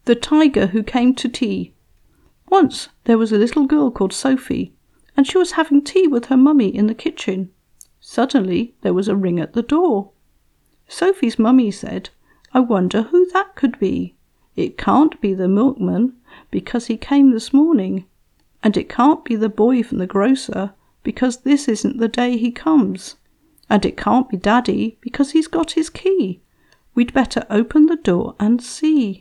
The Tiger Who Came to Tea. Once there was a little girl called Sophie, and she was having tea with her mummy in the kitchen. Suddenly there was a ring at the door. Sophie's mummy said, "I wonder who that could be. It can't be the milkman, because he came this morning, and it can't be the boy from the grocer, because this isn't the day he comes, and it can't be Daddy, because he's got his key. We'd better open the door and see."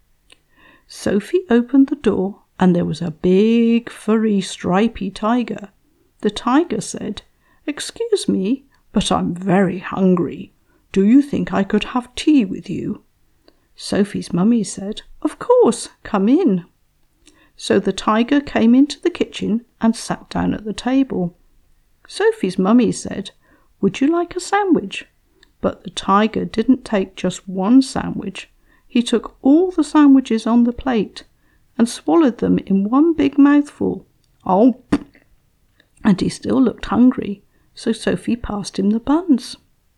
Sophie opened the door, and there was a big, furry, stripy tiger. The tiger said, "Excuse me, but I'm very hungry. Do you think I could have tea with you?" Sophie's mummy said, "Of course, come in." So the tiger came into the kitchen and sat down at the table. Sophie's mummy said, "Would you like a sandwich?" But the tiger didn't take just one sandwich. He took all the sandwiches on the plate and swallowed them in one big mouthful. Oh, and he still looked hungry, so Sophie passed him the buns.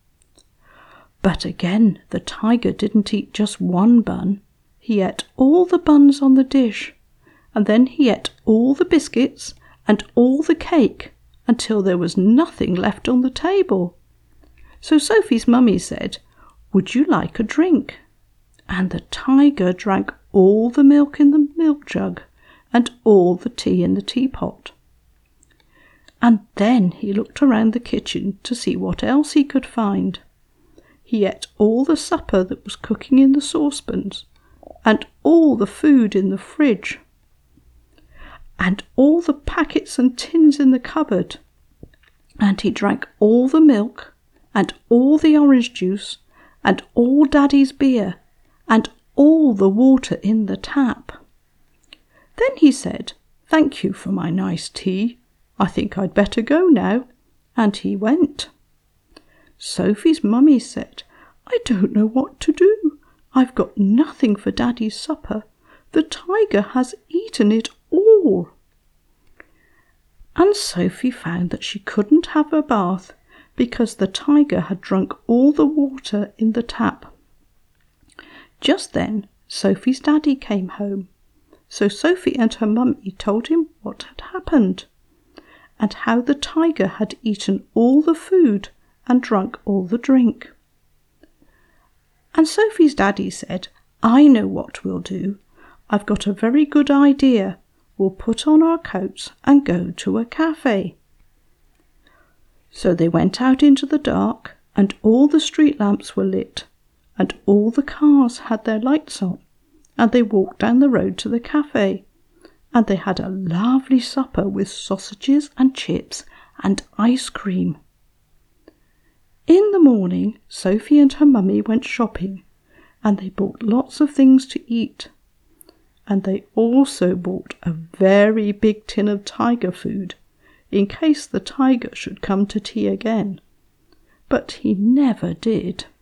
But again, the tiger didn't eat just one bun. He ate all the buns on the dish, and then he ate all the biscuits and all the cake until there was nothing left on the table. So Sophie's mummy said, "Would you like a drink?" And the tiger drank all the milk in the milk jug and all the tea in the teapot. And then he looked around the kitchen to see what else he could find. He ate all the supper that was cooking in the saucepans, and all the food in the fridge, and all the packets and tins in the cupboard. And he drank all the milk, and all the orange juice, and all Daddy's beer, and all the water in the tap. Then he said, "Thank you for my nice tea. I think I'd better go now." And he went. Sophie's mummy said, "I don't know what to do. I've got nothing for Daddy's supper. The tiger has eaten it all." And Sophie found that she couldn't have a bath because the tiger had drunk all the water in the tap. Just then, Sophie's daddy came home. So Sophie and her mummy told him what had happened, and how the tiger had eaten all the food and drunk all the drink. And Sophie's daddy said, "I know what we'll do. I've got a very good idea. We'll put on our coats and go to a cafe." So they went out into the dark, and all the street lamps were lit, and all the cars had their lights on, and they walked down the road to the cafe, and they had a lovely supper with sausages and chips and ice cream. In the morning, Sophie and her mummy went shopping, and they bought lots of things to eat. And they also bought a very big tin of tiger food, in case the tiger should come to tea again. But he never did.